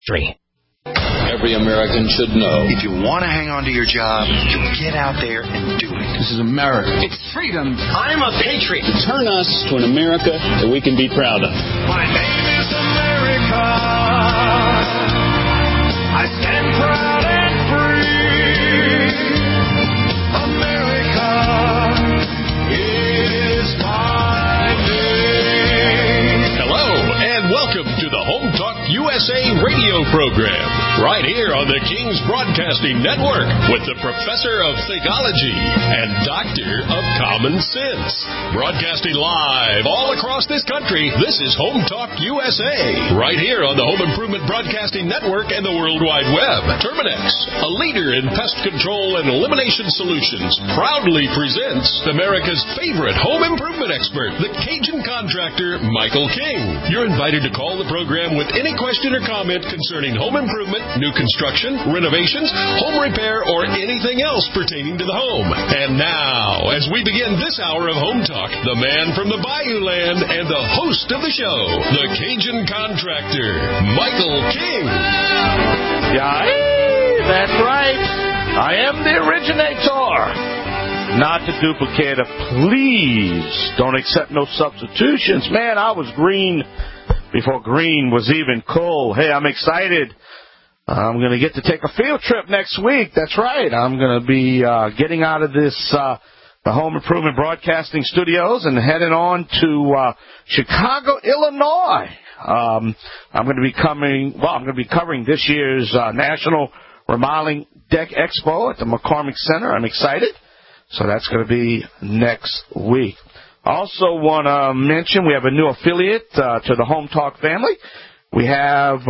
Three. Every American should know. If you want to hang on to your job, you get out there and do it. This is America. It's freedom. I'm a patriot. Turn us to an America that we can be proud of. My name is America. I stand proud and free. America is my name. Hello, and welcome to the Home Talk USA radio program, right here on the King's Broadcasting Network, with the Professor of Theology and Doctor of Common Sense. Broadcasting live all across this country, this is Home Talk USA, right here on the Home Improvement Broadcasting Network and the World Wide Web. Terminex, a leader in pest control and elimination solutions, proudly presents America's favorite home improvement expert, the Cajun contractor, Michael King. You're invited to call the program with any question or comment concerning home improvement, new construction, renovations, home repair, or anything else pertaining to the home. And now, as we begin this hour of Home Talk, the man from the Bayou Land and the host of the show, the Cajun contractor, Michael King. Yeah, that's right. I am the originator, not the duplicator. Please don't accept no substitutions. Man, I was green before green was even cool. Hey, I'm excited. I'm going to get to take a field trip next week. That's right. I'm going to be getting out of this the Home Improvement Broadcasting Studios and heading on to Chicago, Illinois. I'm going to be covering this year's National Remodeling Deck Expo at the McCormick Center. I'm excited. So that's going to be next week. I also want to mention we have a new affiliate to the Home Talk family. We have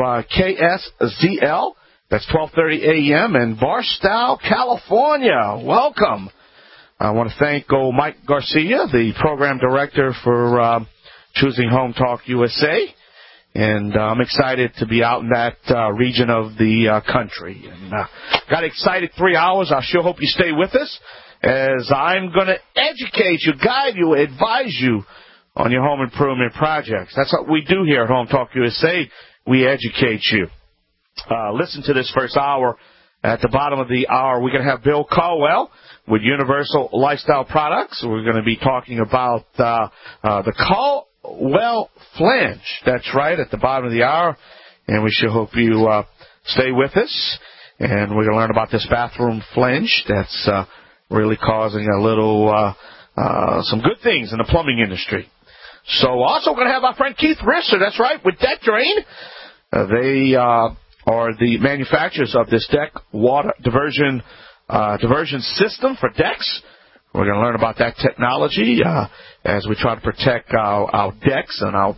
KSZL, that's 12:30 a.m. in Barstow, California. Welcome. I want to thank Mike Garcia, the program director for choosing Home Talk USA. And I'm excited to be out in that region of the country. And got excited 3 hours. I sure hope you stay with us, as I'm going to educate you, guide you, advise you on your home improvement projects. That's what we do here at Home Talk USA. We educate you. Listen to this first hour. At the bottom of the hour, we're going to have Bill Caldwell with Universal Lifestyle Products. We're going to be talking about the Caldwell Flange. That's right, at the bottom of the hour. And we sure hope you stay with us. And we're going to learn about this bathroom flange that's really causing a little, some good things in the plumbing industry. So also going to have our friend Keith Risser, that's right, with Deck Drain. They are the manufacturers of this deck water diversion system for decks. We're going to learn about that technology as we try to protect our decks and our,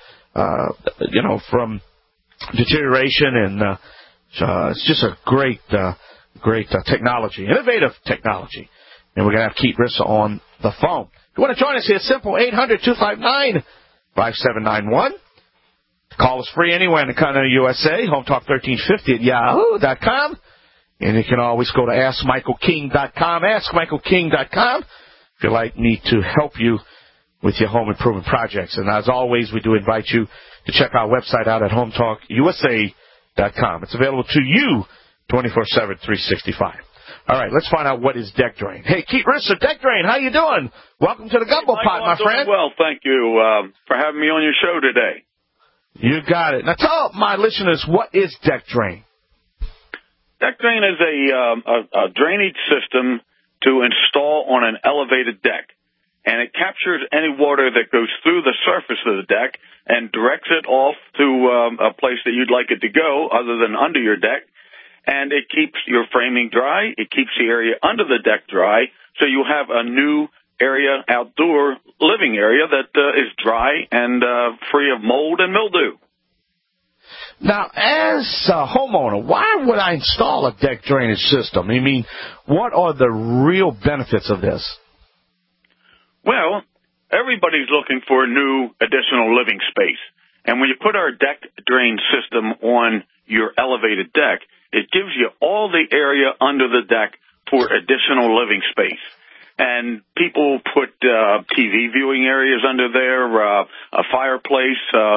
from deterioration. And it's just a great technology, innovative technology. And we're going to have Keith Risser on the phone. If you want to join us here, it's simple, 800-259-5791. Call us free anywhere in the country of USA, HomeTalk1350 at yahoo.com. And you can always go to AskMichaelKing.com, AskMichaelKing.com, if you'd like me to help you with your home improvement projects. And as always, we do invite you to check our website out at HomeTalkUSA.com. It's available to you 24/7, 365. All right, let's find out what is Deck Drain. Hey, Keith Risser, Deck Drain, how you doing? Welcome to the Gumbo Pot, my friend. Well, thank you for having me on your show today. You got it. Now tell my listeners, what is Deck Drain? Deck Drain is a drainage system to install on an elevated deck. And it captures any water that goes through the surface of the deck and directs it off to a place that you'd like it to go other than under your deck. And it keeps your framing dry. It keeps the area under the deck dry, so you have a new area, outdoor living area that is dry and free of mold and mildew. Now, as a homeowner, why would I install a deck drainage system? I mean, what are the real benefits of this? Well, everybody's looking for a new additional living space. And when you put our deck drain system on your elevated deck, it gives you all the area under the deck for additional living space. And people put TV viewing areas under there, a fireplace,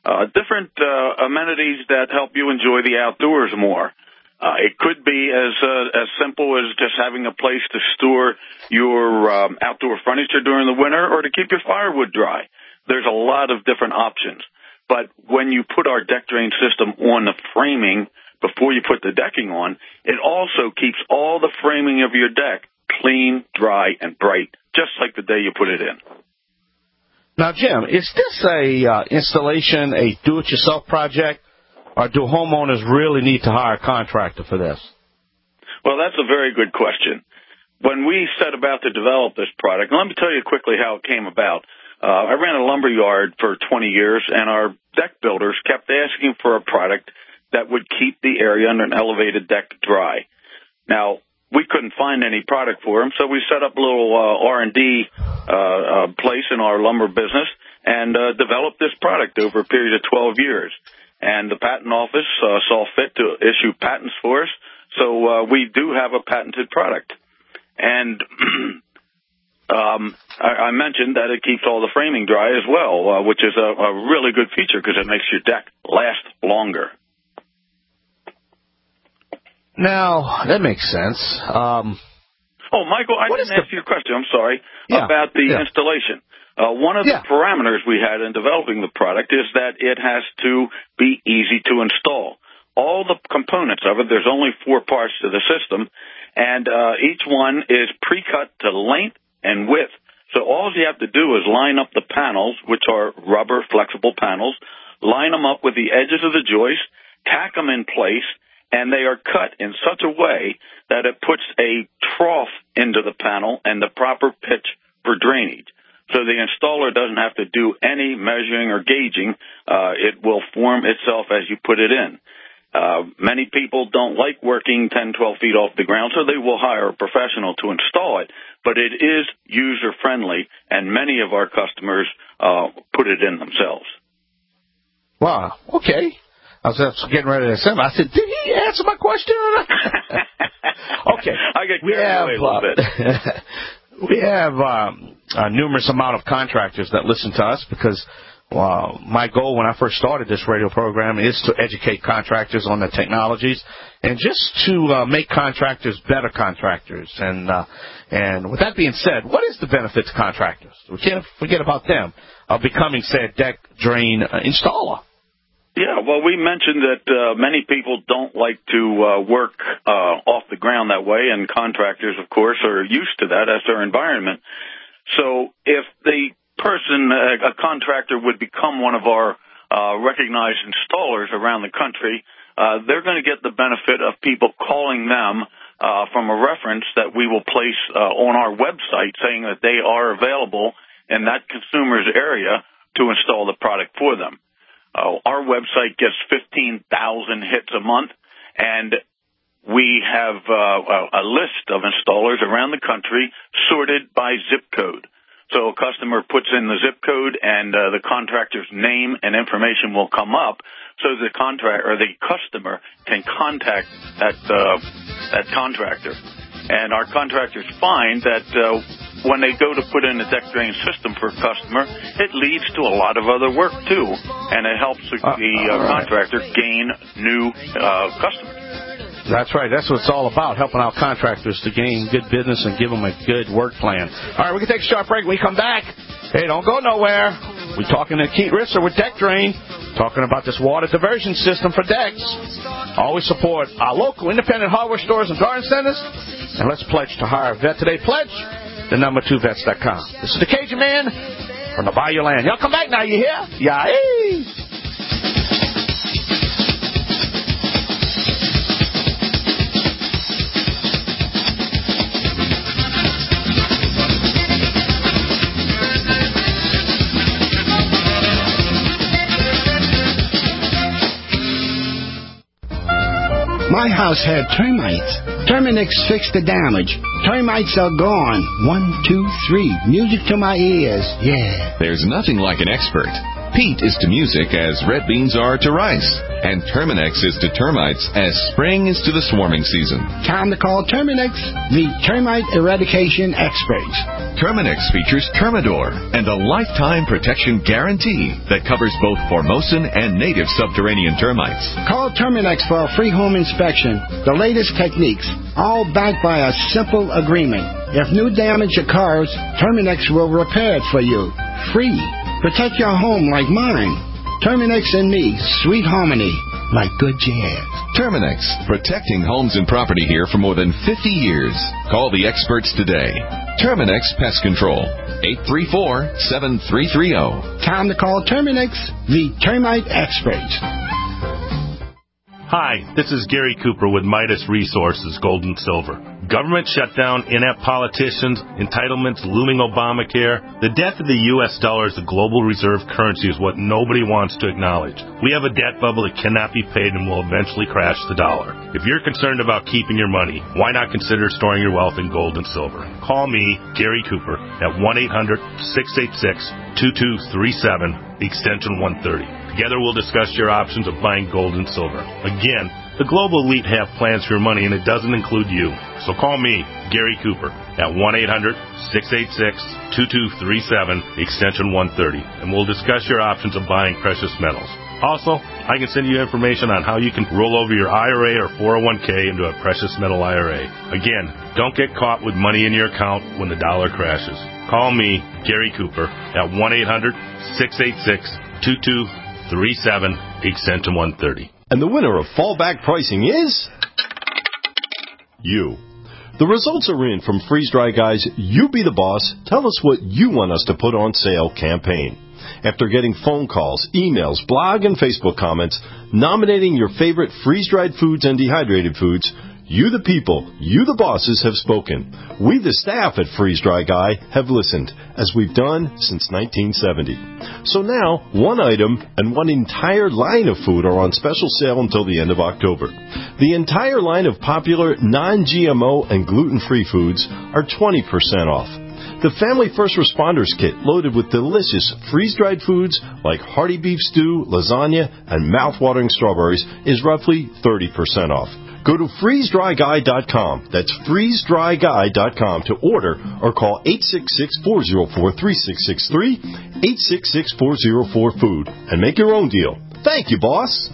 different amenities that help you enjoy the outdoors more. It could be as simple as just having a place to store your outdoor furniture during the winter or to keep your firewood dry. There's a lot of different options. But when you put our deck drain system on the framing before you put the decking on, it also keeps all the framing of your deck clean, dry, and bright, just like the day you put it in. Now, Jim, is this a installation, a do-it-yourself project, or do homeowners really need to hire a contractor for this? Well, that's a very good question. When we set about to develop this product, and let me tell you quickly how it came about. I ran a lumber yard for 20 years, and our deck builders kept asking for a product that would keep the area under an elevated deck dry. Now, we couldn't find any product for them, so we set up a little R&D place in our lumber business and developed this product over a period of 12 years. And the patent office saw fit to issue patents for us, so we do have a patented product. And I mentioned that it keeps all the framing dry as well, which is a really good feature because it makes your deck last longer. Now, that makes sense. Michael, I didn't ask you a question. I'm sorry. About the installation. One of the parameters we had in developing the product is that it has to be easy to install. All the components of it, there's only 4 parts to the system, and each one is pre-cut to length and width. So all you have to do is line up the panels, which are rubber flexible panels, line them up with the edges of the joist, tack them in place, and they are cut in such a way that it puts a trough into the panel and the proper pitch for drainage. So the installer doesn't have to do any measuring or gauging. It will form itself as you put it in. Many people don't like working 10, 12 feet off the ground, so they will hire a professional to install it. But it is user-friendly, and many of our customers put it in themselves. Wow. Okay. I was getting ready to say, I said, did he answer my question or not? Okay. I get carried away a little bit. We have a numerous amount of contractors that listen to us because my goal when I first started this radio program is to educate contractors on the technologies and just to make contractors better contractors. And with that being said, what is the benefit to contractors? We can't forget about them of becoming, say, a deck drain installer. Yeah, well, we mentioned that many people don't like to work off the ground that way, and contractors, of course, are used to that as their environment. So if the person, a contractor, would become one of our recognized installers around the country, they're going to get the benefit of people calling them from a reference that we will place on our website saying that they are available in that consumer's area to install the product for them. Our website gets 15,000 hits a month, and we have a list of installers around the country sorted by zip code. So a customer puts in the zip code, and the contractor's name and information will come up, so the customer can contact that contractor. And our contractors find that when they go to put in a deck drain system for a customer, it leads to a lot of other work, too, and it helps the contractor gain new customers. That's right. That's what it's all about, helping out contractors to gain good business and give them a good work plan. All right, we can take a short break. When we come back, hey, don't go nowhere. We're talking to Keith Risser with Deck Drain, talking about this water diversion system for decks. Always support our local independent hardware stores and garden centers. And let's pledge to hire a vet today. Pledge the number2vets.com. This is the Cajun Man from the Bayou Land. Y'all come back now, you hear? Yeah. My house had termites. Terminix fixed the damage. Termites are gone. 1, 2, 3. Music to my ears. Yeah. There's nothing like an expert. peat is to music as red beans are to rice. And Terminex is to termites as spring is to the swarming season. Time to call Terminex, the termite eradication experts. Terminex features Termidor and a lifetime protection guarantee that covers both Formosan and native subterranean termites. Call Terminex for a free home inspection. The latest techniques, all backed by a simple agreement. If new damage occurs, Terminex will repair it for you. Free. Protect your home like mine. Terminex and me, sweet harmony, like good jazz. Terminex, protecting homes and property here for more than 50 years. Call the experts today. Terminex Pest Control, 834-7330. Time to call Terminex, the termite experts. Hi, this is Gary Cooper with Midas Resources, Gold and Silver. Government shutdown, inept politicians, entitlements, looming Obamacare. The death of the U.S. dollar as the global reserve currency is what nobody wants to acknowledge. We have a debt bubble that cannot be paid and will eventually crash the dollar. If you're concerned about keeping your money, why not consider storing your wealth in gold and silver? Call me, Gary Cooper, at 1-800-686-2237, extension 130. Together we'll discuss your options of buying gold and silver. Again, the global elite have plans for your money, and it doesn't include you. So call me, Gary Cooper, at 1-800-686-2237, extension 130, and we'll discuss your options of buying precious metals. Also, I can send you information on how you can roll over your IRA or 401k into a precious metal IRA. Again, don't get caught with money in your account when the dollar crashes. Call me, Gary Cooper, at 1-800-686-2237, extension 130. And the winner of fallback pricing is you. The results are in from Freeze Dry Guy's You Be the Boss, Tell Us What You Want Us to Put on Sale campaign. After getting phone calls, emails, blog, and Facebook comments nominating your favorite freeze-dried foods and dehydrated foods, you the people, you the bosses have spoken. We the staff at Freeze Dry Guy have listened, as we've done since 1970. So now, one item and one entire line of food are on special sale until the end of October. The entire line of popular non-GMO and gluten-free foods are 20% off. The Family First Responders Kit, loaded with delicious freeze-dried foods like hearty beef stew, lasagna, and mouth-watering strawberries, is roughly 30% off. Go to freezedryguy.com. That's freezedryguy.com to order or call 866-404-3663, 866-404-FOOD, and make your own deal. Thank you, boss.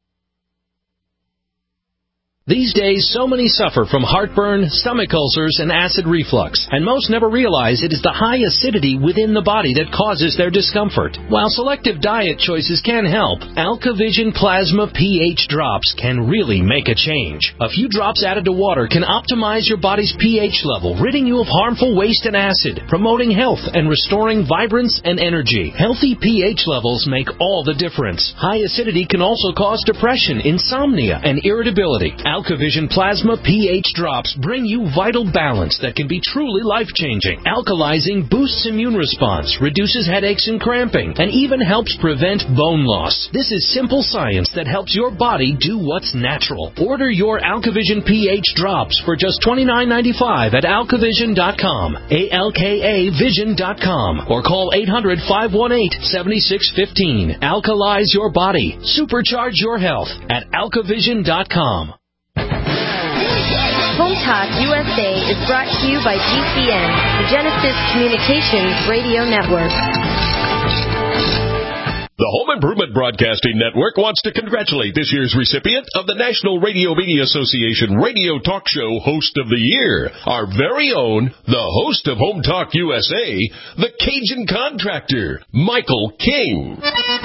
These days, so many suffer from heartburn, stomach ulcers, and acid reflux, and most never realize it is the high acidity within the body that causes their discomfort. While selective diet choices can help, AlkaVision Plasma pH drops can really make a change. A few drops added to water can optimize your body's pH level, ridding you of harmful waste and acid, promoting health and restoring vibrance and energy. Healthy pH levels make all the difference. High acidity can also cause depression, insomnia, and irritability. AlkaVision Plasma pH drops bring you vital balance that can be truly life-changing. Alkalizing boosts immune response, reduces headaches and cramping, and even helps prevent bone loss. This is simple science that helps your body do what's natural. Order your AlkaVision pH drops for just $29.95 at alkavision.com, ALKAvision.com, or call 800-518-7615. Alkalize your body. Supercharge your health at alkavision.com. Home Talk USA is brought to you by GCN, the Genesis Communications Radio Network. The Home Improvement Broadcasting Network wants to congratulate this year's recipient of the National Radio Media Association Radio Talk Show Host of the Year, our very own, the host of Home Talk USA, the Cajun Contractor, Michael King.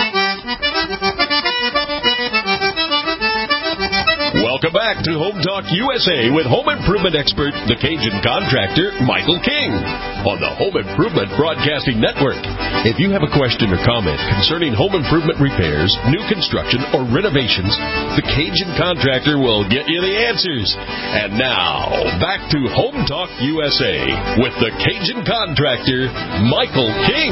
Welcome back to Home Talk USA with home improvement expert, the Cajun Contractor, Michael King, on the Home Improvement Broadcasting Network. If you have a question or comment concerning home improvement repairs, new construction, or renovations, the Cajun Contractor will get you the answers. And now, back to Home Talk USA with the Cajun Contractor, Michael King.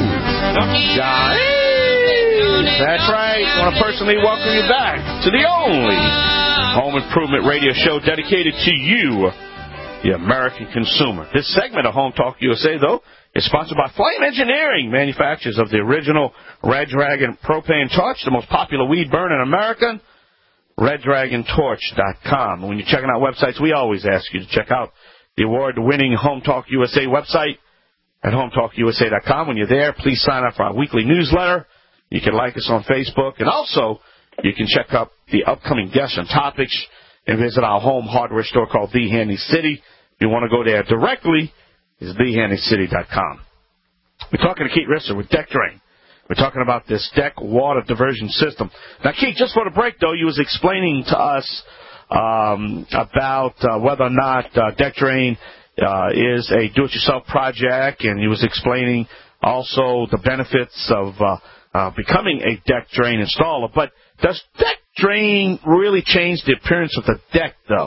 That's right. I want to personally welcome you back to the only home improvement radio show dedicated to you, the American consumer. This segment of Home Talk USA, though, is sponsored by Flame Engineering, manufacturers of the original Red Dragon propane torch, the most popular weed burner in America. RedDragonTorch.com. When you're checking out websites, we always ask you to check out the award-winning Home Talk USA website at HomeTalkUSA.com. When you're there, please sign up for our weekly newsletter. You can like us on Facebook, and also you can check out the upcoming guests and topics and visit our home hardware store called The Handy City. If you want to go there directly, it's TheHandyCity.com. We're talking to Keith Risser with Deck Drain. We're talking about this deck water diversion system. Now, Keith, just for the break, though, you was explaining to us about whether or not Deck Drain is a do-it-yourself project, and you was explaining also the benefits of becoming a Deck Drain installer. But does Deck Drain really change the appearance of the deck, though?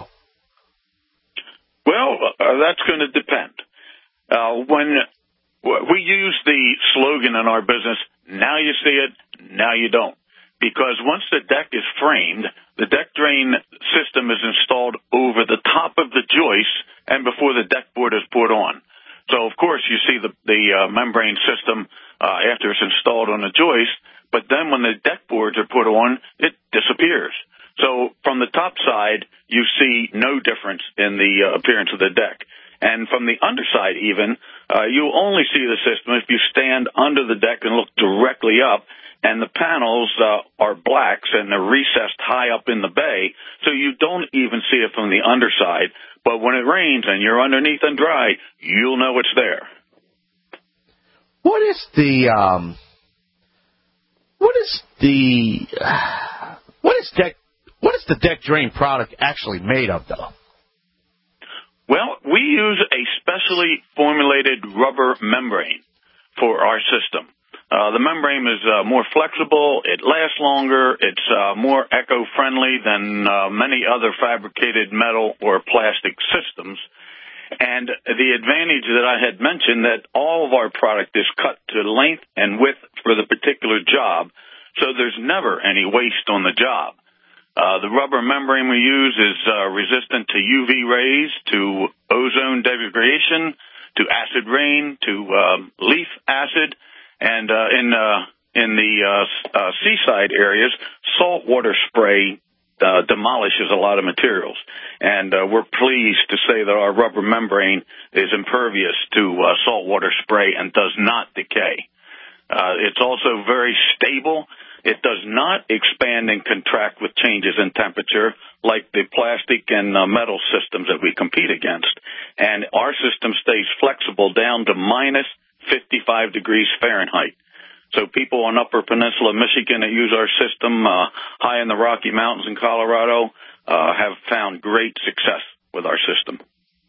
Well, that's going to depend. When we use the slogan in our business, now you see it, now you don't. Because once the deck is framed, the Deck Drain system is installed over the top of the joist and before the deck board is put on. So, of course, you see the membrane system after it's installed on the joist, but then when the deck boards are put on, it disappears. So from the top side, you see no difference in the appearance of the deck. And from the underside even, you only see the system if you stand under the deck and look directly up, and the panels are blacks and they're recessed high up in the bay, so you don't even see it from the underside. But when it rains and you're underneath and dry, you'll know it's there. What is the Deck Drain product actually made of, though? Well, we use a specially formulated rubber membrane for our system. The membrane is more flexible, it lasts longer, it's more eco-friendly than many other fabricated metal or plastic systems. And the advantage that I had mentioned, that all of our product is cut to length and width for the particular job, so there's never any waste on the job. The rubber membrane we use is resistant to UV rays, to ozone degradation, to acid rain, to leaf acid, and in the seaside areas, saltwater spray demolishes a lot of materials. And we're pleased to say that our rubber membrane is impervious to saltwater spray and does not decay. It's also very stable. It does not expand and contract with changes in temperature like the plastic and metal systems that we compete against. And our system stays flexible down to minus 55 degrees Fahrenheit. So people on Upper Peninsula, Michigan that use our system high in the Rocky Mountains in Colorado have found great success with our system.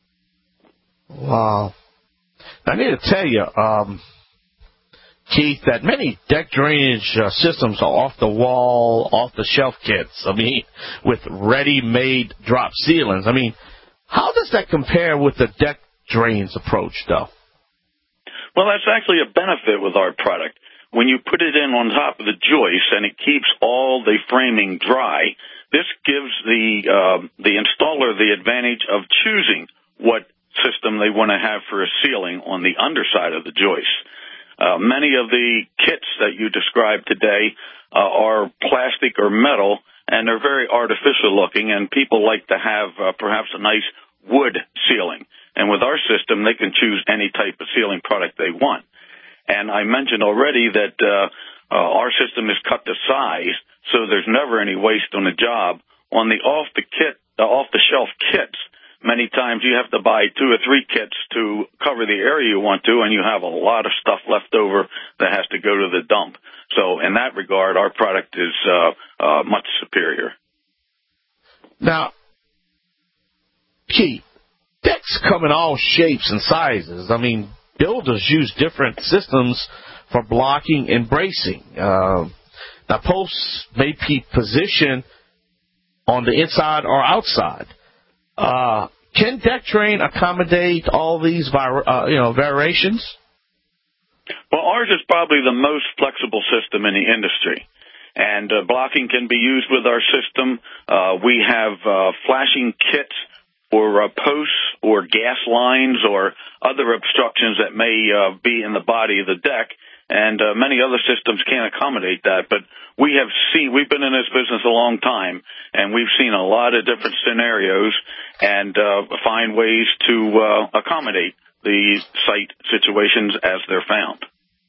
Wow. I need to tell you, Keith, that many deck drainage systems are off-the-wall, off-the-shelf kits. I mean, with ready-made drop ceilings. I mean, how does that compare with the Deck Drain's approach, though? Well, that's actually a benefit with our product. When you put it in on top of the joist and it keeps all the framing dry, this gives the installer the advantage of choosing what system they want to have for a ceiling on the underside of the joist. Many of the kits that you described today are plastic or metal, and they're very artificial looking, and people like to have perhaps a nice wood ceiling. And with our system, they can choose any type of ceiling product they want. And I mentioned already that our system is cut to size, so there's never any waste on the job. On the off-the-shelf kits, many times you have to buy 2 or 3 kits to cover the area you want to, and you have a lot of stuff left over that has to go to the dump. So in that regard, our product is much superior. Now, Keith, decks come in all shapes and sizes. I mean, builders use different systems for blocking and bracing. Now, posts may be positioned on the inside or outside. Can Deck Drain accommodate all these variations? Well, ours is probably the most flexible system in the industry, and blocking can be used with our system. We have flashing kits for posts or gas lines or other obstructions that may be in the body of the deck. And many other systems can't accommodate that. But we've been in this business a long time, and we've seen a lot of different scenarios and find ways to accommodate the site situations as they're found.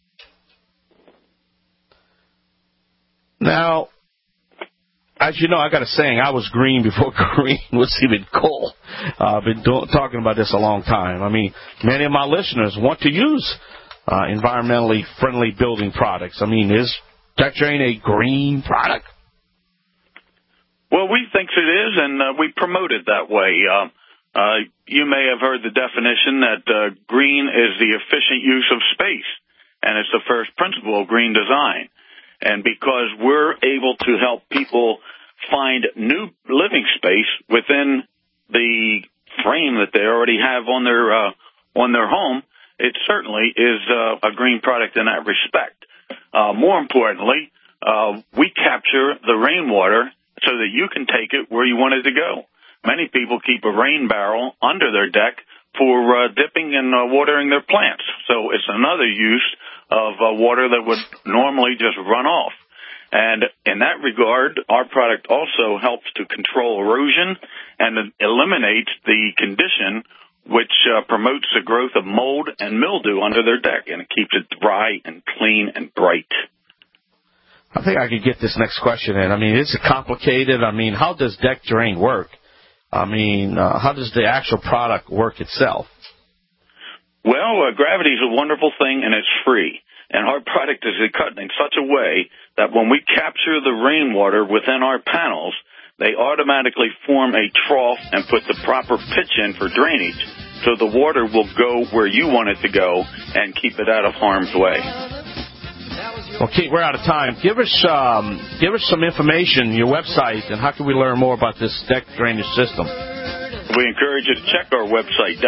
Now, as you know, I got a saying, I was green before green was even cool. I've been talking about this a long time. I mean, many of my listeners want to use environmentally friendly building products. I mean, is Deck Drain a green product? Well, we think it is, and we promote it that way. You may have heard the definition that green is the efficient use of space, and it's the first principle of green design. And because we're able to help people find new living space within the frame that they already have on their home, it certainly is a green product in that respect. More importantly, we capture the rainwater so that you can take it where you want it to go. Many people keep a rain barrel under their deck for dipping and watering their plants. So it's another use of water that would normally just run off. And in that regard, our product also helps to control erosion and eliminates the condition which promotes the growth of mold and mildew under their deck, and it keeps it dry and clean and bright. I think I could get this next question in. I mean, is it complicated? I mean, how does Deck Drain work? I mean, how does the actual product work itself? Well, gravity is a wonderful thing, and it's free. And our product is cut in such a way that when we capture the rainwater within our panels, they automatically form a trough and put the proper pitch in for drainage, so the water will go where you want it to go and keep it out of harm's way. Well, Keith, we're out of time. Give us some information, your website, and how can we learn more about this deck drainage system? We encourage you to check our website,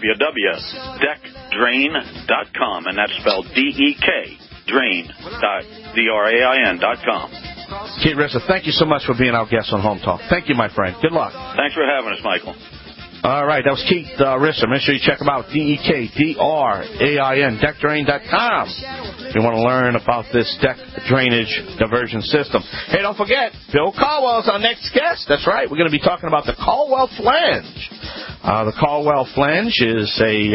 www.deckdrain.com, and that's spelled D-E-K, drain.com. Keith Risser, thank you so much for being our guest on Home Talk. Thank you, my friend. Good luck. Thanks for having us, Michael. All right, that was Keith Risser. Make sure you check him out, DEKDRAIN, deckdrain.com. If you want to learn about this deck drainage diversion system. Hey, don't forget, Bill Caldwell is our next guest. That's right. We're going to be talking about the Caldwell Flange. The Caldwell Flange is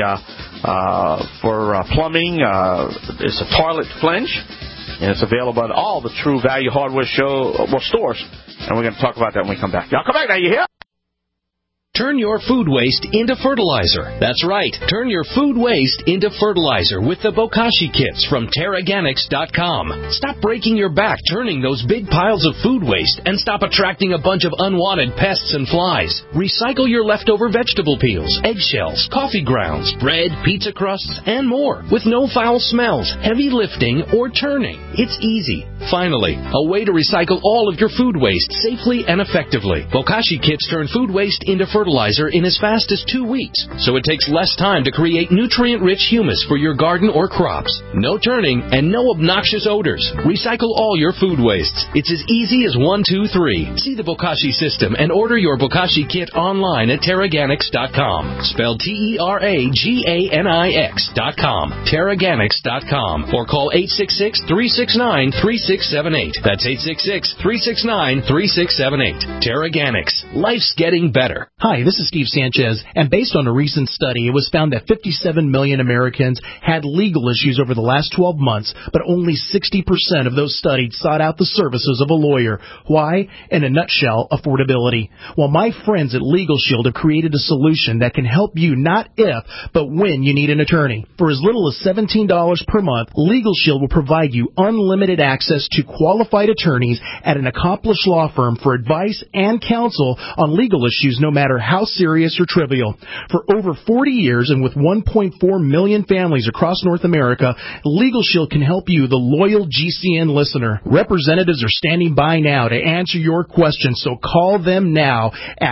for plumbing. It's a toilet flange, and it's available at all the True Value Hardware stores. And we're going to talk about that when we come back. Y'all come back now. You hear? Turn your food waste into fertilizer. That's right. Turn your food waste into fertilizer with the Bokashi kits from Terraganics.com. Stop breaking your back turning those big piles of food waste and stop attracting a bunch of unwanted pests and flies. Recycle your leftover vegetable peels, eggshells, coffee grounds, bread, pizza crusts, and more with no foul smells, heavy lifting, or turning. It's easy. Finally, a way to recycle all of your food waste safely and effectively. Bokashi kits turn food waste into fertilizer in as fast as 2 weeks, so it takes less time to create nutrient-rich humus for your garden or crops. No turning and no obnoxious odors. Recycle all your food wastes. It's as easy as 1, 2, 3. See the Bokashi system and order your Bokashi kit online at Terraganics.com. Spelled Terraganix.com. Terraganics.com. Or call 866-369-3678. That's 866-369-3678. Terraganics. Life's getting better. Hi, this is Steve Sanchez, and based on a recent study, it was found that 57 million Americans had legal issues over the last 12 months, but only 60% of those studied sought out the services of a lawyer. Why? In a nutshell, affordability. Well, my friends at Legal Shield have created a solution that can help you not if, but when you need an attorney. For as little as $17 per month, Legal Shield will provide you unlimited access to qualified attorneys at an accomplished law firm for advice and counsel on legal issues no matter how serious or trivial. For over 40 years and with 1.4 million families across North America, Legal Shield can help you, the loyal GCN listener. Representatives are standing by now to answer your questions, so call them now at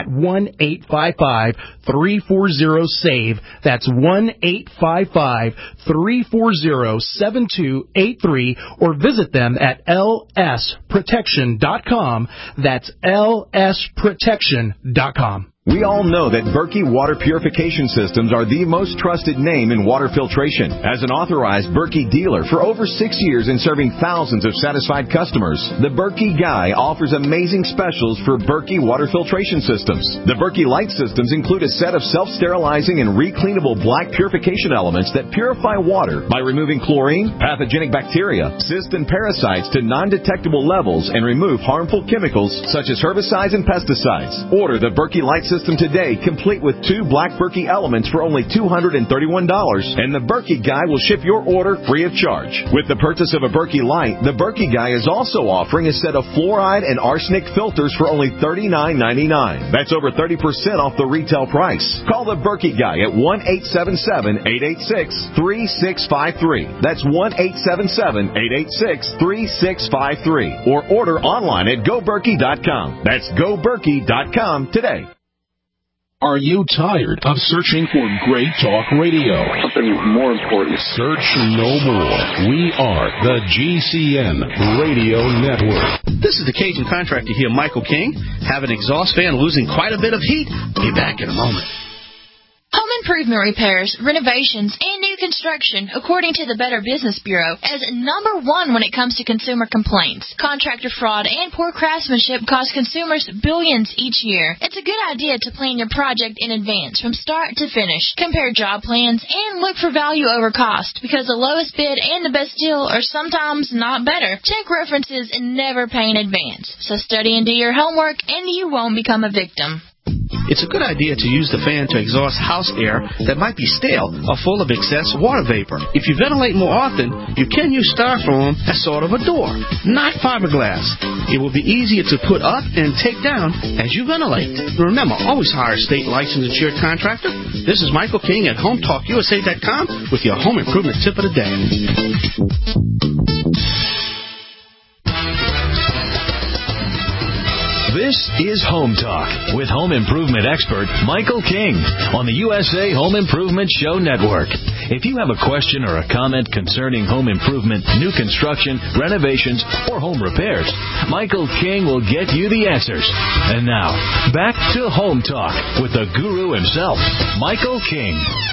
1-855-340-SAVE. That's 1-855-340-7283, or visit them at lsprotection.com. That's lsprotection.com. We all know that Berkey Water Purification Systems are the most trusted name in water filtration. As an authorized Berkey dealer for over 6 years and serving thousands of satisfied customers, the Berkey Guy offers amazing specials for Berkey water filtration systems. The Berkey Light systems include a set of self-sterilizing and recleanable black purification elements that purify water by removing chlorine, pathogenic bacteria, cysts, and parasites to non-detectable levels and remove harmful chemicals such as herbicides and pesticides. Order the Berkey Light system today, complete with 2 black Berkey elements for only $231, and the Berkey Guy will ship your order free of charge. With the purchase of a Berkey Light, the Berkey Guy is also offering a set of fluoride and arsenic filters for only $39.99. That's over 30% off the retail price. Call the Berkey Guy at 1-877-886-3653. That's 1-877-886-3653. Or order online at GoBerkey.com. That's GoBerkey.com today. Are you tired of searching for great talk radio? Something more important. Search no more. We are the GCN Radio Network. This is the Cajun contractor here, Michael King. Have an exhaust fan losing quite a bit of heat? Be back in a moment. Home improvement repairs, renovations, and new construction, according to the Better Business Bureau, as number 1 when it comes to consumer complaints. Contractor fraud and poor craftsmanship cost consumers billions each year. It's a good idea to plan your project in advance from start to finish. Compare job plans and look for value over cost, because the lowest bid and the best deal are sometimes not better. Check references and never pay in advance. So study and do your homework, and you won't become a victim. It's a good idea to use the fan to exhaust house air that might be stale or full of excess water vapor. If you ventilate more often, you can use styrofoam as sort of a door, not fiberglass. It will be easier to put up and take down as you ventilate. Remember, always hire a state licensed insured contractor. This is Michael King at HomeTalkUSA.com with your home improvement tip of the day. This is Home Talk with home improvement expert Michael King on the USA Home Improvement Show Network. If you have a question or a comment concerning home improvement, new construction, renovations, or home repairs, Michael King will get you the answers. And now, back to Home Talk with the guru himself, Michael King.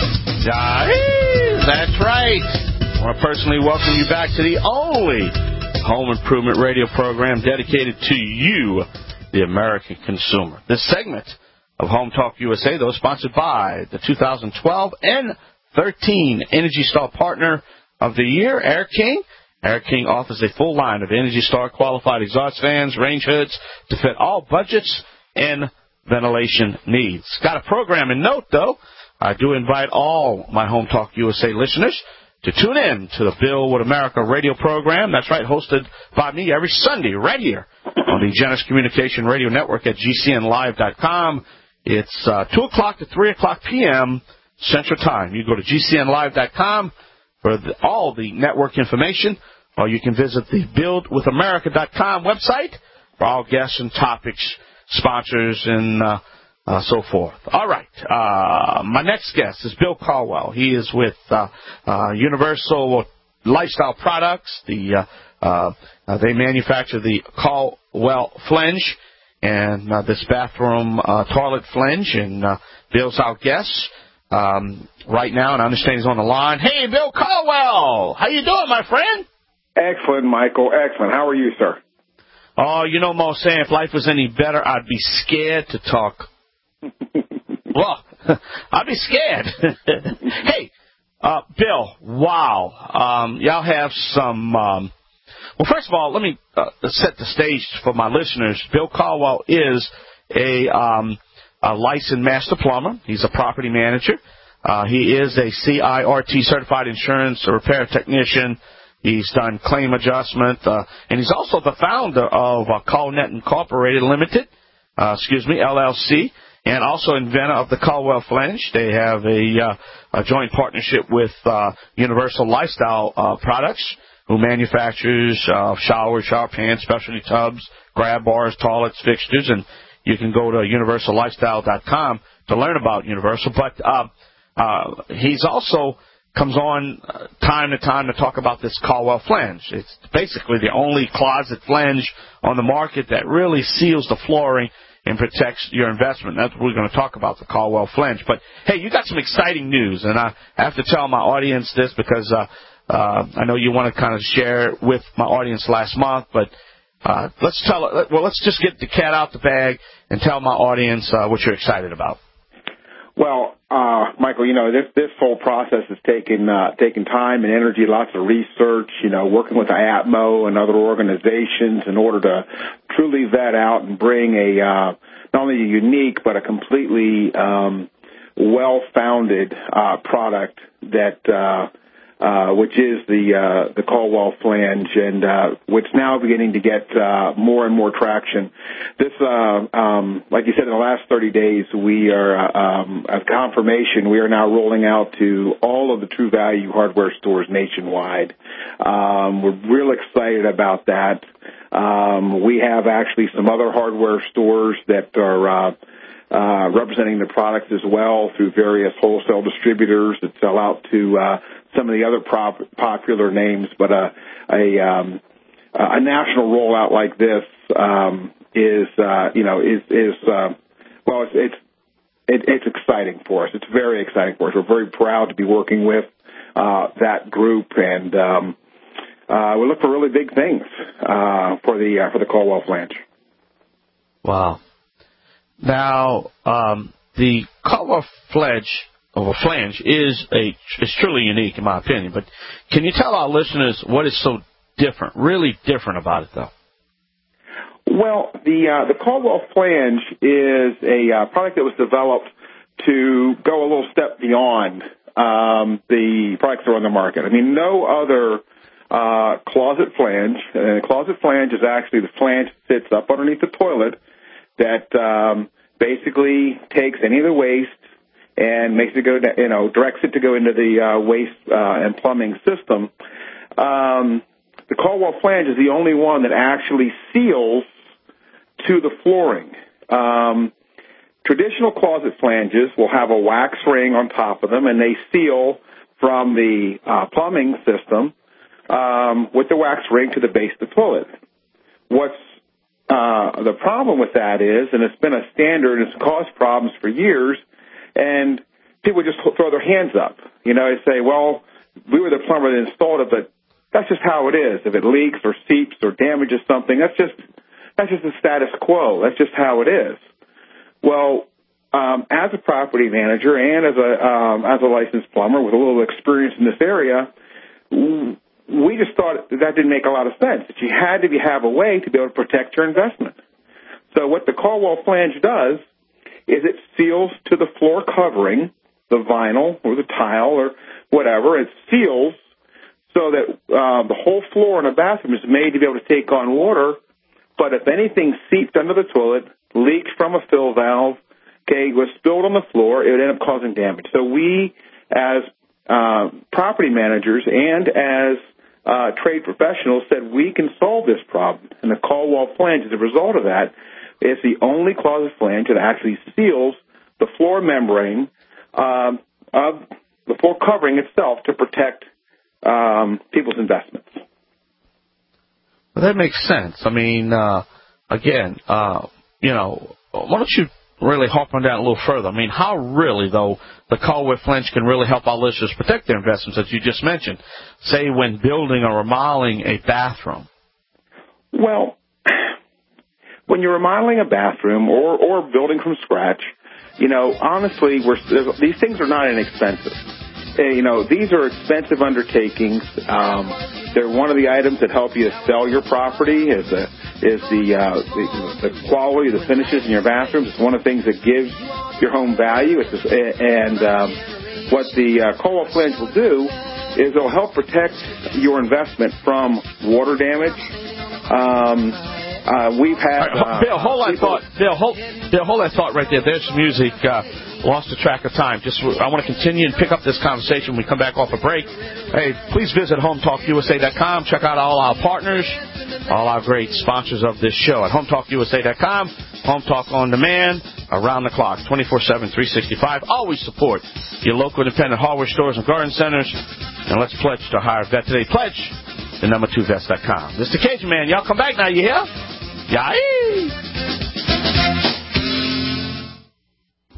That's right. I want to personally welcome you back to the only home improvement radio program dedicated to you, the American consumer. This segment of Home Talk USA, though, is sponsored by the 2012 and 13 Energy Star Partner of the Year, Air King. Air King offers a full line of Energy Star qualified exhaust fans, range hoods to fit all budgets and ventilation needs. Got a programming note, though. I do invite all my Home Talk USA listeners to tune in to the Bill with America radio program. That's right, hosted by me every Sunday right here on the Genesis Communication Radio Network at GCNlive.com. It's 2 o'clock to 3 o'clock p.m. Central Time. You go to GCNlive.com for all the network information, or you can visit the BuildWithAmerica.com website for all guests and topics, sponsors, and so forth. All right. My next guest is Bill Caldwell. He is with Universal Lifestyle Products. They manufacture the Caldwell Flange and this bathroom toilet flange. And Bill's our guest right now, and I understand he's on the line. Hey, Bill Caldwell. How you doing, my friend? Excellent, Michael. Excellent. How are you, sir? Oh, you know, Mo, saying if life was any better, I'd be scared to talk. Well, I'd be scared. Hey, Bill, wow. Y'all have some, well, first of all, let me set the stage for my listeners. Bill Caldwell is a licensed master plumber. He's a property manager. He is a CIRT certified insurance repair technician. He's done claim adjustment, and he's also the founder of CallNet Incorporated Limited, LLC. And also inventor of the Caldwell Flange. They have a joint partnership with Universal Lifestyle Products, who manufactures showers, shower pans, specialty tubs, grab bars, toilets, fixtures. And you can go to universallifestyle.com to learn about Universal. But he's also comes on time to time to talk about this Caldwell Flange. It's basically the only closet flange on the market that really seals the flooring and protects your investment. That's what we're going to talk about, the Caldwell flange. But, hey, you got some exciting news, and I have to tell my audience this because I know you want to kind of share it with my audience last month, but let's just get the cat out the bag and tell my audience what you're excited about. Well, Michael, this whole process has taken time and energy, lots of research, working with IAPMO and other organizations in order to truly vet out and bring not only a unique but a completely well-founded product that which is the Caldwell flange, and which now beginning to get more and more traction. This, like you said, in the last 30 days, we are, as confirmation, we are now rolling out to all of the True Value hardware stores nationwide. We're real excited about that. We have actually some other hardware stores that are representing the products as well through various wholesale distributors that sell out to some of the other popular names, but a national rollout like this it's exciting for us. It's very exciting for us. We're very proud to be working with that group, and we look for really big things for the Caldwell flange. Wow. Now, the Caldwell flange is truly unique, in my opinion. But can you tell our listeners what is so different, really different about it, though? Well, the Caldwell flange is a product that was developed to go a little step beyond the products that are on the market. I mean, no other closet flange. Closet flange is actually the flange that sits up underneath the toilet that basically takes any of the waste and makes it go, directs it to go into the waste and plumbing system. The Caldwell flange is the only one that actually seals to the flooring. Traditional closet flanges will have a wax ring on top of them, and they seal from the plumbing system with the wax ring to the base of the toilet. What's the problem with that is, and it's been a standard, it's caused problems for years, and people just throw their hands up. They say, well, we were the plumber that installed it, but that's just how it is. If it leaks or seeps or damages something, that's just the status quo. That's just how it is. Well, as a property manager and as a licensed plumber with a little experience in this area, we just thought that didn't make a lot of sense, that you had to have a way to be able to protect your investment. So what the Caldwell flange does is it seals to the floor covering, the vinyl or the tile or whatever. It seals so that the whole floor in a bathroom is made to be able to take on water, but if anything seeped under the toilet, leaked from a fill valve, was spilled on the floor, it would end up causing damage. So we, as property managers and as trade professionals, said we can solve this problem. And the Caldwell flange, as a result of that, is the only closet flange that actually seals the floor membrane of the floor covering itself to protect people's investments. Well, that makes sense. I mean, again, why don't you really harp on that a little further? I mean, how really, though, the Caldwell flange can really help our listeners protect their investments, as you just mentioned, say when building or remodeling a bathroom? Well, when you're remodeling a bathroom or building from scratch, honestly, these things are not inexpensive. These are expensive undertakings. They're one of the items that help you sell your property is the quality of the finishes in your bathrooms. It's one of the things that gives your home value. What the Caldwell flange will do is it'll help protect your investment from water damage. We've had Bill, hold that thought. Bill, hold that thought right there. There's some music. Lost the track of time. I want to continue and pick up this conversation when we come back off a break. Hey, please visit HomeTalkUSA.com. Check out all our partners, all our great sponsors of this show at HomeTalkUSA.com. Home Talk on demand, around the clock, 24/7, 365. Always support your local independent hardware stores and garden centers. And let's pledge to hire a vet today. Pledge the number2vets.com. This is the Cajun Man. Y'all come back now. You hear? Yay!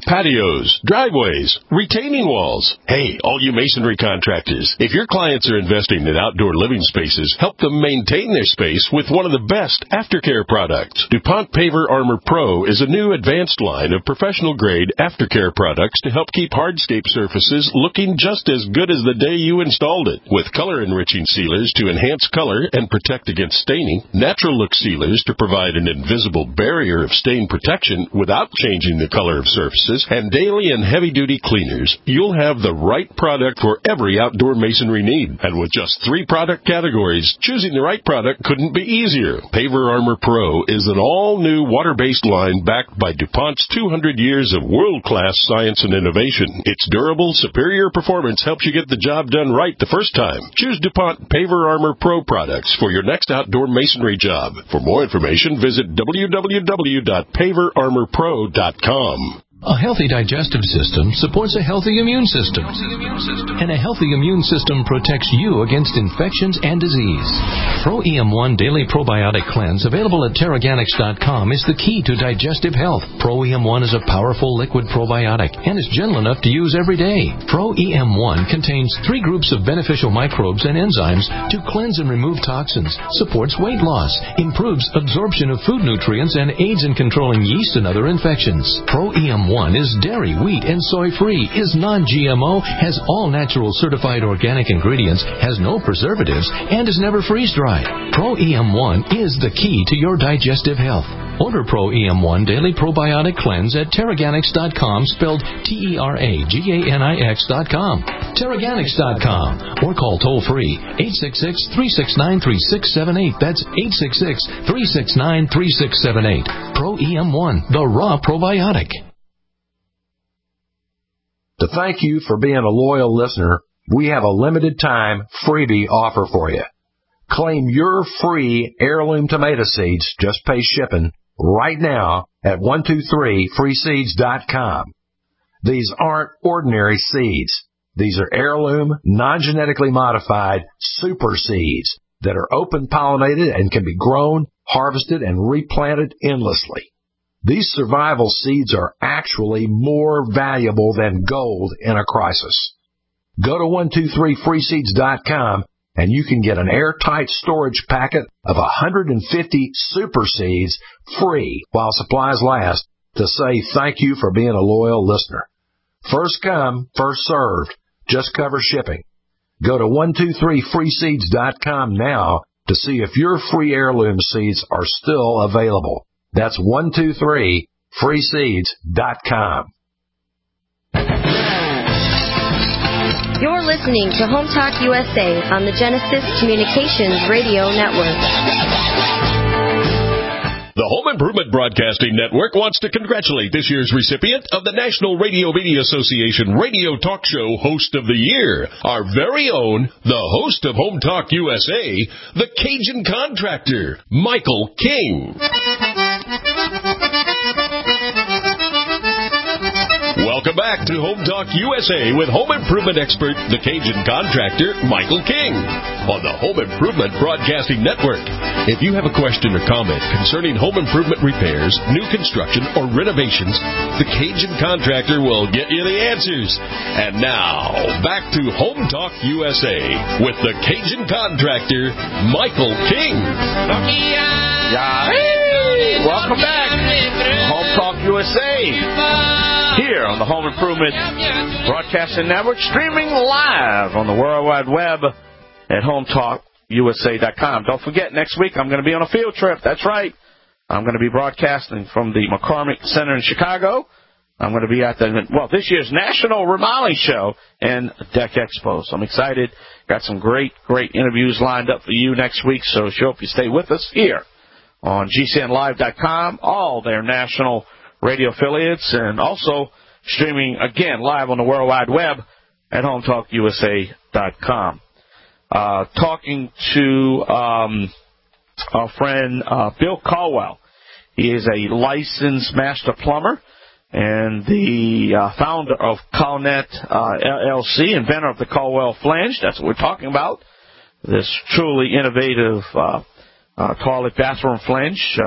patios, driveways, retaining walls. Hey, all you masonry contractors, if your clients are investing in outdoor living spaces, help them maintain their space with one of the best aftercare products. DuPont Paver Armor Pro is a new advanced line of professional-grade aftercare products to help keep hardscape surfaces looking just as good as the day you installed it. With color-enriching sealers to enhance color and protect against staining, natural look sealers to provide an invisible barrier of stain protection without changing the color of surfaces, and daily and heavy-duty cleaners, you'll have the right product for every outdoor masonry need. And with just 3 product categories, choosing the right product couldn't be easier. Paver Armor Pro is an all-new water-based line backed by DuPont's 200 years of world-class science and innovation. Its durable, superior performance helps you get the job done right the first time. Choose DuPont Paver Armor Pro products for your next outdoor masonry job. For more information, visit www.paverarmorpro.com. A healthy digestive system supports a healthy immune system. And a healthy immune system protects you against infections and disease. Pro-EM1 Daily Probiotic Cleanse, available at Terraganics.com, is the key to digestive health. Pro-EM1 is a powerful liquid probiotic and is gentle enough to use every day. Pro-EM1 contains 3 groups of beneficial microbes and enzymes to cleanse and remove toxins, supports weight loss, improves absorption of food nutrients, and aids in controlling yeast and other infections. Pro-EM1 is dairy, wheat, and soy-free, is non-GMO, has all natural certified organic ingredients, has no preservatives, and is never freeze-dried. Pro-EM1 is the key to your digestive health. Order Pro-EM1 Daily Probiotic Cleanse at Terraganics.com, spelled Terraganix.com. Terraganics.com, or call toll-free 866-369-3678. That's 866-369-3678. Pro-EM1, the raw probiotic. To thank you for being a loyal listener, we have a limited time freebie offer for you. Claim your free heirloom tomato seeds, just pay shipping, right now at 123freeseeds.com. These aren't ordinary seeds. These are heirloom, non-genetically modified super seeds that are open pollinated and can be grown, harvested, and replanted endlessly. These survival seeds are actually more valuable than gold in a crisis. Go to 123freeseeds.com and you can get an airtight storage packet of 150 super seeds free while supplies last to say thank you for being a loyal listener. First come, first served. Just cover shipping. Go to 123freeseeds.com now to see if your free heirloom seeds are still available. That's 123freeseeds.com. You're listening to Home Talk USA on the Genesis Communications Radio Network. The Home Improvement Broadcasting Network wants to congratulate this year's recipient of the National Radio Media Association Radio Talk Show Host of the Year, our very own, the host of Home Talk USA, the Cajun Contractor, Michael King. Welcome back to Home Talk USA with home improvement expert, the Cajun Contractor, Michael King, on the Home Improvement Broadcasting Network. If you have a question or comment concerning home improvement repairs, new construction, or renovations, the Cajun Contractor will get you the answers. And now, back to Home Talk USA with the Cajun Contractor, Michael King. Hey, welcome back. Home Talk USA. Here on the Home Improvement Broadcasting Network, streaming live on the World Wide Web at HomeTalkUSA.com. Don't forget, next week I'm going to be on a field trip. That's right. I'm going to be broadcasting from the McCormick Center in Chicago. I'm going to be at this year's National Remodeling Show and Deck Expo. So I'm excited. Got some great interviews lined up for you next week, so sure hope you stay with us here on GCNlive.com, all their national radio affiliates, and also streaming again live on the World Wide Web at HomeTalkUSA.com. Talking to our friend Bill Caldwell. He is a licensed master plumber and the founder of Colnet LLC, inventor of the Caldwell Flange. That's what we're talking about. This truly innovative toilet bathroom flange.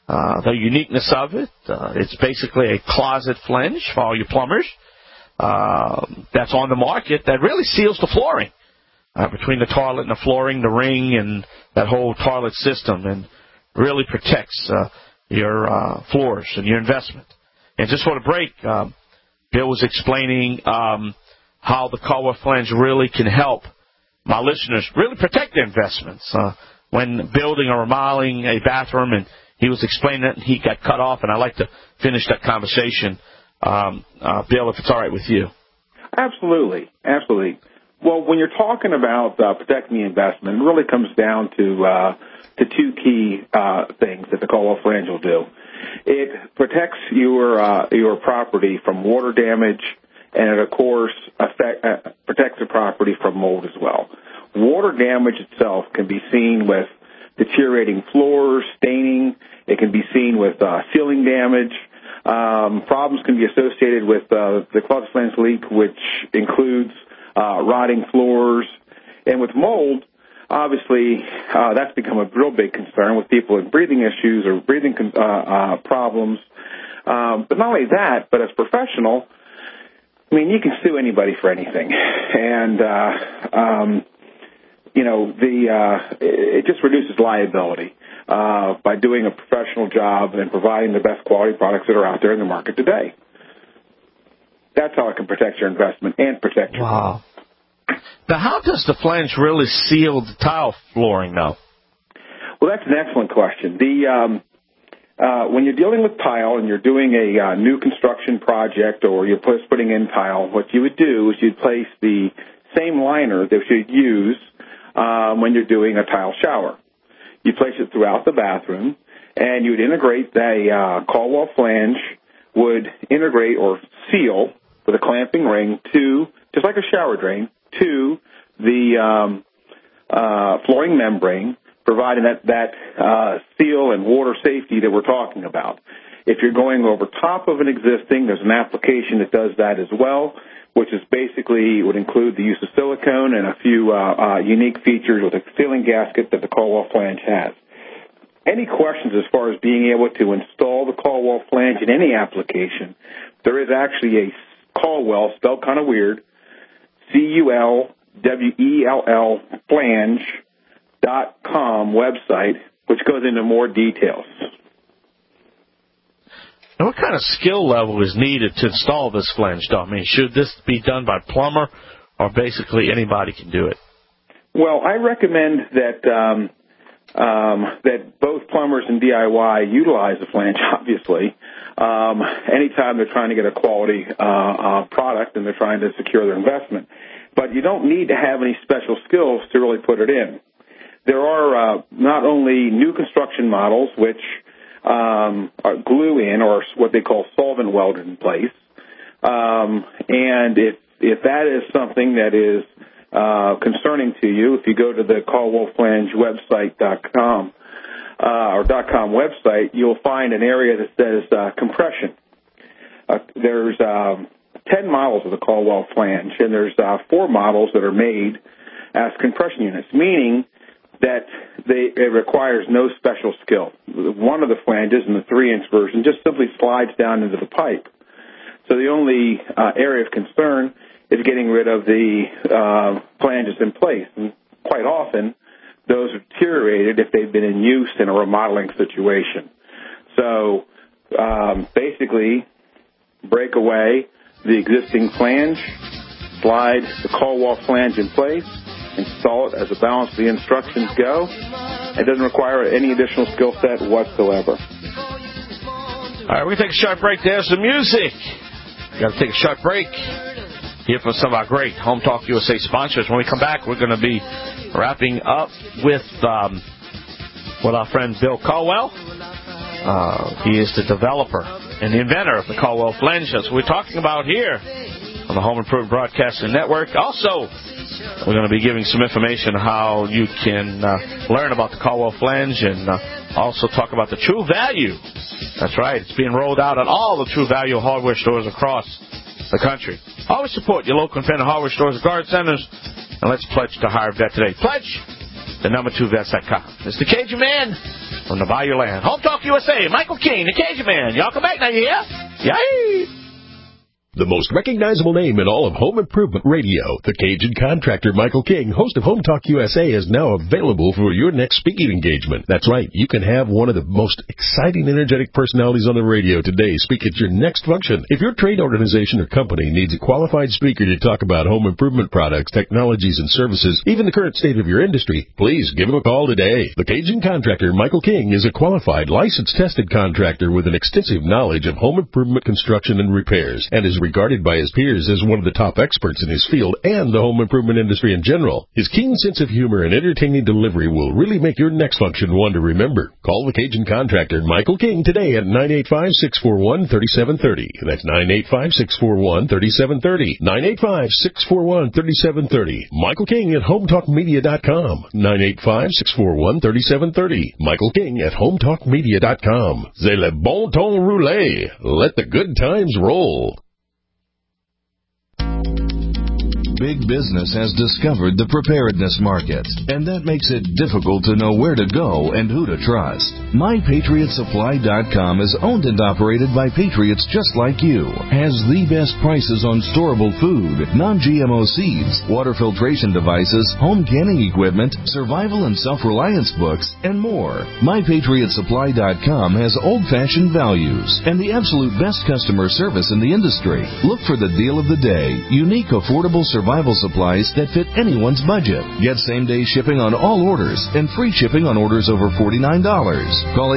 the uniqueness of it. It's basically a closet flange for all you plumbers. That's on the market that really seals the flooring between the toilet and the flooring, the ring, and that whole toilet system, and really protects your floors and your investment. And just for the break, Bill was explaining how the Caldwell flange really can help my listeners really protect their investments when building or remodeling a bathroom, and he was explaining it, and he got cut off, and I'd like to finish that conversation. Bill, if it's all right with you. Absolutely. Well, when you're talking about protecting the investment, it really comes down to two key things that the Caldwell flange will do. It protects your property from water damage, and it, of course, protects the property from mold as well. Water damage itself can be seen with deteriorating floors, staining. It can be seen with ceiling damage. Problems can be associated with the closet flange leak, which includes rotting floors. And with mold, obviously, that's become a real big concern with people with breathing issues or breathing problems. But not only that, but as a professional, I mean, you can sue anybody for anything. And, it just reduces liability by doing a professional job and providing the best quality products that are out there in the market today. That's how it can protect your investment and protect your Wow. Now, how does the flange really seal the tile flooring, though? Well, that's an excellent question. When you're dealing with tile and you're doing a new construction project or you're putting in tile, what you would do is you'd place the same liner that you'd use when you're doing a tile shower. You place it throughout the bathroom, and you'd integrate the Caldwell flange would integrate or seal with a clamping ring to, just like a shower drain, to the flooring membrane, providing that seal and water safety that we're talking about. If you're going over top of an existing, there's an application that does that as well, which is basically would include the use of silicone and a few unique features with a sealing gasket that the Caldwell flange has. Any questions as far as being able to install the Caldwell flange in any application, there is actually a Caldwell, spelled kind of weird, CULWELL flange.com website, which goes into more details. Now, what kind of skill level is needed to install this flange, though? I mean, should this be done by plumber, or basically anybody can do it? Well, I recommend that that both plumbers and DIY utilize the flange, obviously, anytime they're trying to get a quality product and they're trying to secure their investment. But you don't need to have any special skills to really put it in. There are not only new construction models, which are glue in or what they call solvent welded in place. And if that is something that is concerning to you, if you go to the Caldwell Flange website.com or .com website, you'll find an area that says compression. There's 10 models of the Caldwell Flange, and there's 4 models that are made as compression units, meaning that it requires no special skill. One of the flanges in the 3-inch version just simply slides down into the pipe. So the only area of concern is getting rid of the flanges in place. And quite often, those are deteriorated if they've been in use in a remodeling situation. So basically, break away the existing flange, slide the Caldwell flange in place, install it as a balance of the instructions go. It doesn't require any additional skill set whatsoever. All right, we're going to take a short break. There's some music. Got to take a short break. Hear from some of our great Home Talk USA sponsors. When we come back, we're going to be wrapping up with our friend Bill Caldwell. He is the developer and the inventor of the Caldwell flange. That's what we're talking about here on the Home Improvement Broadcasting Network. Also, we're going to be giving some information on how you can learn about the Caldwell flange and also talk about the True Value. That's right. It's being rolled out at all the True Value hardware stores across the country. Always support your local independent hardware stores and garden centers, and let's pledge to hire a vet today. Pledge the number 2vets.com. It's the Cajun Man. from the Bayou Land. Home Talk USA, Michael King, the Cajun Man. Y'all come back now, you hear? Yay! The most recognizable name in all of home improvement radio, the Cajun Contractor Michael King, host of Home Talk USA, is now available for your next speaking engagement. That's right, you can have one of the most exciting, energetic personalities on the radio today speak at your next function. If your trade organization or company needs a qualified speaker to talk about home improvement products, technologies, and services, even the current state of your industry, please give him a call today. The Cajun Contractor Michael King is a qualified, licensed, tested contractor with an extensive knowledge of home improvement construction and repairs, and is regarded by his peers as one of the top experts in his field and the home improvement industry in general. His keen sense of humor and entertaining delivery will really make your next function one to remember. Call the Cajun Contractor Michael King today at 985-641-3730. That's 985-641-3730. 985-641-3730. Michael King at HomeTalkMedia.com. 985-641-3730. Michael King at HomeTalkMedia.com. C'est le bon ton roulé. Let the good times roll. Big business has discovered the preparedness market, and that makes it difficult to know where to go and who to trust. MyPatriotSupply.com is owned and operated by patriots just like you, has the best prices on storable food, non-GMO seeds, water filtration devices, home canning equipment, survival and self-reliance books, and more. MyPatriotSupply.com has old-fashioned values and the absolute best customer service in the industry. Look for the deal of the day, unique, affordable survival supplies that fit anyone's budget. Get same-day shipping on all orders and free shipping on orders over $49. Call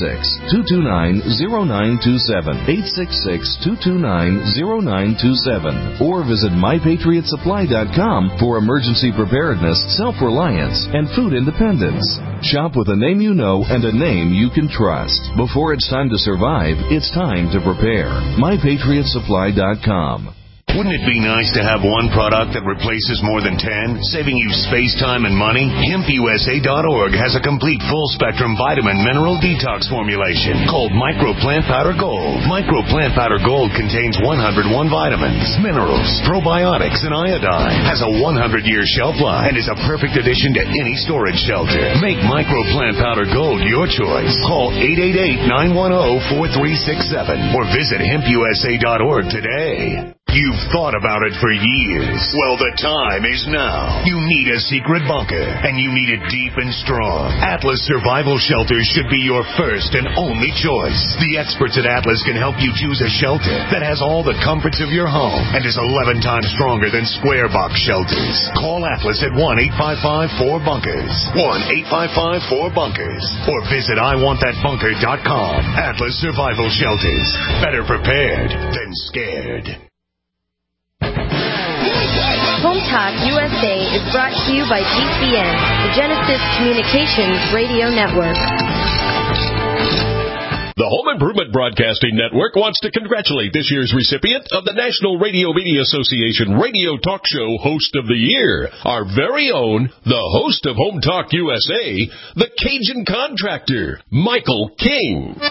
866-229-0927, 866-229-0927, or visit MyPatriotSupply.com for emergency preparedness, self-reliance, and food independence. Shop with a name you know and a name you can trust. Before it's time to survive, it's time to prepare. MyPatriotSupply.com. Wouldn't it be nice to have one product that replaces more than 10, saving you space, time, and money? HempUSA.org has a complete full-spectrum vitamin mineral detox formulation called Micro Plant Powder Gold. Micro Plant Powder Gold contains 101 vitamins, minerals, probiotics, and iodine. Has a 100-year shelf life and is a perfect addition to any storage shelter. Make Micro Plant Powder Gold your choice. Call 888-910-4367 or visit HempUSA.org today. You've thought about it for years. Well, the time is now. You need a secret bunker, and you need it deep and strong. Atlas Survival Shelters should be your first and only choice. The experts at Atlas can help you choose a shelter that has all the comforts of your home and is 11 times stronger than square box shelters. Call Atlas at 1-855-4BUNKERS, 1-855-4BUNKERS, or visit IWantThatBunker.com. Atlas Survival Shelters. Better prepared than scared. Home Talk USA is brought to you by GCN, the Genesis Communications Radio Network. The Home Improvement Broadcasting Network wants to congratulate this year's recipient of the National Radio Media Association Radio Talk Show Host of the Year, our very own, the host of Home Talk USA, the Cajun Contractor, Michael King.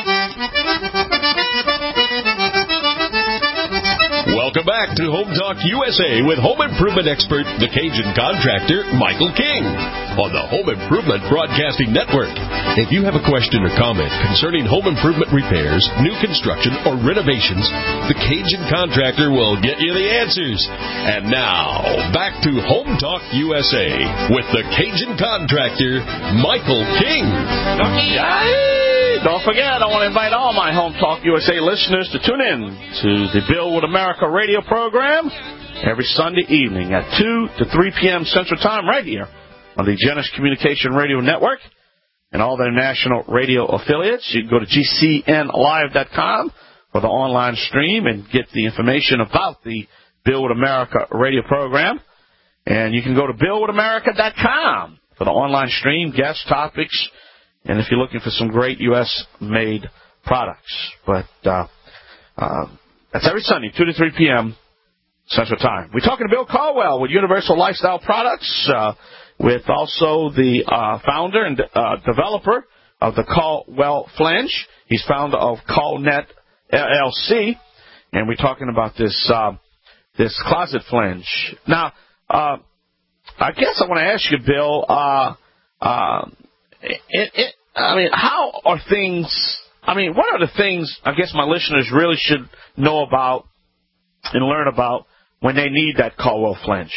Welcome back to Home Talk USA with home improvement expert, the Cajun Contractor, Michael King, on the Home Improvement Broadcasting Network. If you have a question or comment concerning home improvement repairs, new construction, or renovations, the Cajun Contractor will get you the answers. And now, back to Home Talk USA with the Cajun Contractor, Michael King. Don't forget, I want to invite all my Home Talk USA listeners to tune in to the Build with America radio program every Sunday evening at 2 to 3 p.m. Central Time right here on the Genesis Communication Radio Network and all their national radio affiliates. You can go to GCNlive.com for the online stream and get the information about the Build with America radio program. And you can go to BuildWithAmerica.com for the online stream, guest topics, and if you're looking for some great U.S.-made products. But that's every Sunday, 2 to 3 p.m. Central Time. We're talking to Bill Caldwell with Universal Lifestyle Products, with also the founder and developer of the Caldwell Flange. He's founder of CallNet LLC, and we're talking about this closet flange. Now, I guess I want to ask you, Bill, how are things... what are the things I guess my listeners really should know about and learn about when they need that Caldwell flange?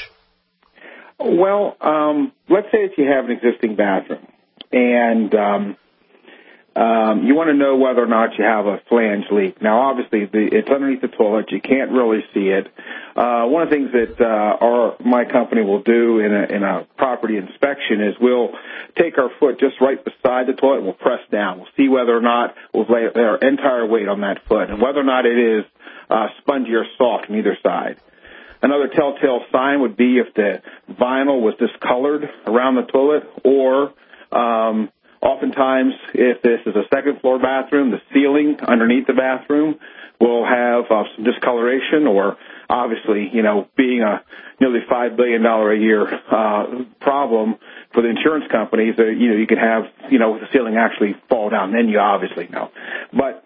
Well, let's say that you have an existing bathroom, and you want to know whether or not you have a flange leak. Now, obviously, it's underneath the toilet. You can't really see it. One of the things that my company will do in a property inspection is we'll take our foot just right beside the toilet and we'll press down. We'll see whether or not we'll lay our entire weight on that foot and whether or not it is spongy or soft on either side. Another telltale sign would be if the vinyl was discolored around the toilet, or oftentimes if this is a second-floor bathroom, the ceiling underneath the bathroom will have some discoloration, or obviously, being a nearly $5 billion a year problem for the insurance companies, you can have, the ceiling actually fall down. Then you obviously know. But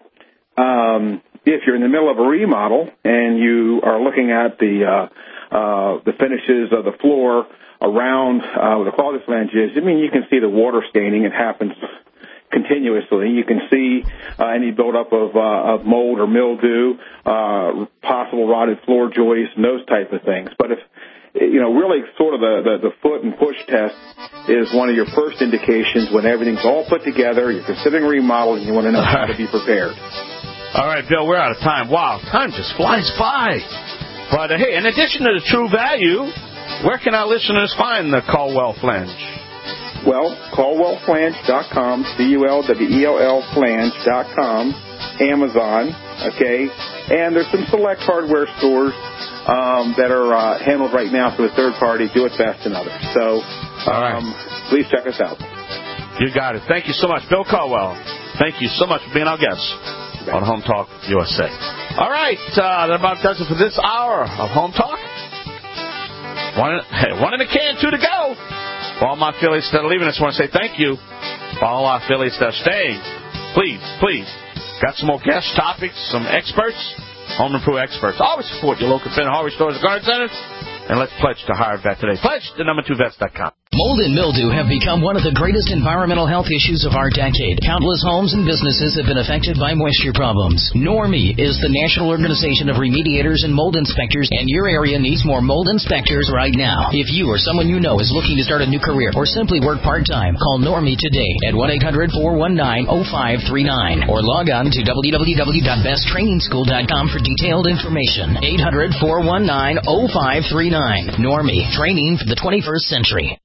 if you're in the middle of a remodel and you are looking at the finishes of the floor around where the quality flange is, you can see the water staining. It happens continuously. You can see any buildup of mold or mildew, possible rotted floor joists, and those type of things. But if really sort of the foot and push test is one of your first indications when everything's all put together, you're considering remodel, and you want to know how to be prepared. All right, Bill, we're out of time. Wow, time just flies by. But, hey, in addition to the True Value, where can our listeners find the Caldwell flange? Well, CaldwellFlange.com, CULWELL flange.com, Amazon, okay? And there's some select hardware stores that are handled right now through a third party, Do It Best and others. So please check us out. You got it. Thank you so much, Bill Caldwell. Thank you so much for being our guest on Home Talk USA. All right, that about does it for this hour of Home Talk. One in the can, two to go. For all my affiliates that are leaving, I just want to say thank you. For all our affiliates that are staying, please, got some more guest topics, some experts, home improvement experts. Always support your local Fenton Hardware stores and garden centers. And let's pledge to hire a vet today. Pledge to number2vets.com. Mold and mildew have become one of the greatest environmental health issues of our decade. Countless homes and businesses have been affected by moisture problems. NORMI is the National Organization of Remediators and Mold Inspectors, and your area needs more mold inspectors right now. If you or someone you know is looking to start a new career or simply work part-time, call NORMI today at 1-800-419-0539 or log on to www.besttrainingschool.com for detailed information. 800-419-0539. NORMI, training for the 21st century.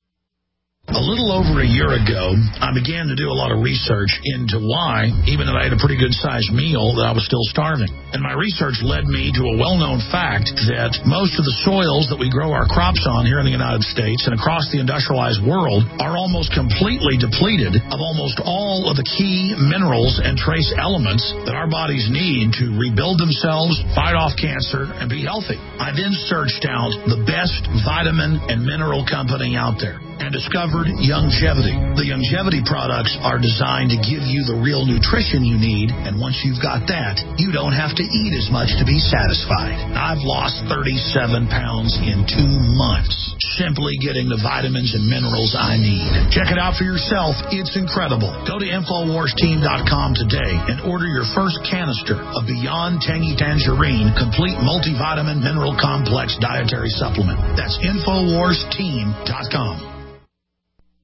A little over a year ago, I began to do a lot of research into why, even though I had a pretty good-sized meal, that I was still starving. And my research led me to a well-known fact that most of the soils that we grow our crops on here in the United States and across the industrialized world are almost completely depleted of almost all of the key minerals and trace elements that our bodies need to rebuild themselves, fight off cancer, and be healthy. I then searched out the best vitamin and mineral company out there and discovered Youngevity. The Youngevity products are designed to give you the real nutrition you need, and once you've got that, you don't have to eat as much to be satisfied. I've lost 37 pounds in 2 months, simply getting the vitamins and minerals I need. Check it out for yourself. It's incredible. Go to InfoWarsTeam.com today and order your first canister of Beyond Tangy Tangerine Complete Multivitamin Mineral Complex Dietary Supplement. That's InfoWarsTeam.com.